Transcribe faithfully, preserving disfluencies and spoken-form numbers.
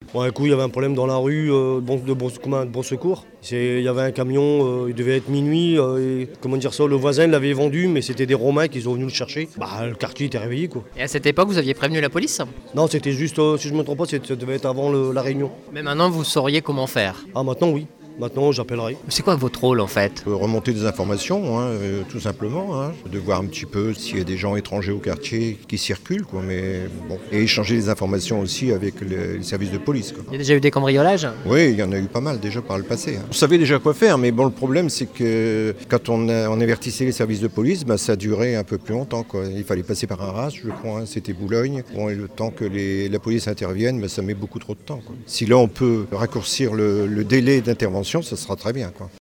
Bon, un coup, il y avait un problème dans la rue euh, bon, de, bon, commun- de bon secours. C'est- Il y avait un camion, euh, il devait être minuit. Euh, et, comment dire ça, le voisin l'avait vendu, mais c'était des Romains qui sont venus le chercher. Bah, le quartier était réveillé, quoi. Et à cette époque, vous aviez prévenu la police? Non, c'était juste, euh, si je ne me trompe pas, c'était- ça devait être avant le- la réunion. Mais maintenant, vous sauriez comment faire. Ah, maintenant, oui. Maintenant, j'appellerai. C'est quoi votre rôle en fait? Euh, Remonter des informations, hein, euh, tout simplement, hein, de voir un petit peu s'il y a des gens étrangers au quartier qui circulent, quoi, mais bon. Et échanger des informations aussi avec les, les services de police, quoi. Il y a déjà eu des cambriolages? Oui, il y en a eu pas mal déjà par le passé, hein. On savait déjà quoi faire, mais bon, le problème c'est que quand on, a- on avertissait les services de police, bah, ça durait un peu plus longtemps, quoi. Il fallait passer par Arras, je crois, hein, c'était Boulogne. Bon, et le temps que les- la police intervienne, bah, ça met beaucoup trop de temps, quoi. Si là on peut raccourcir le, le délai d'intervention, ça sera très bien, quoi.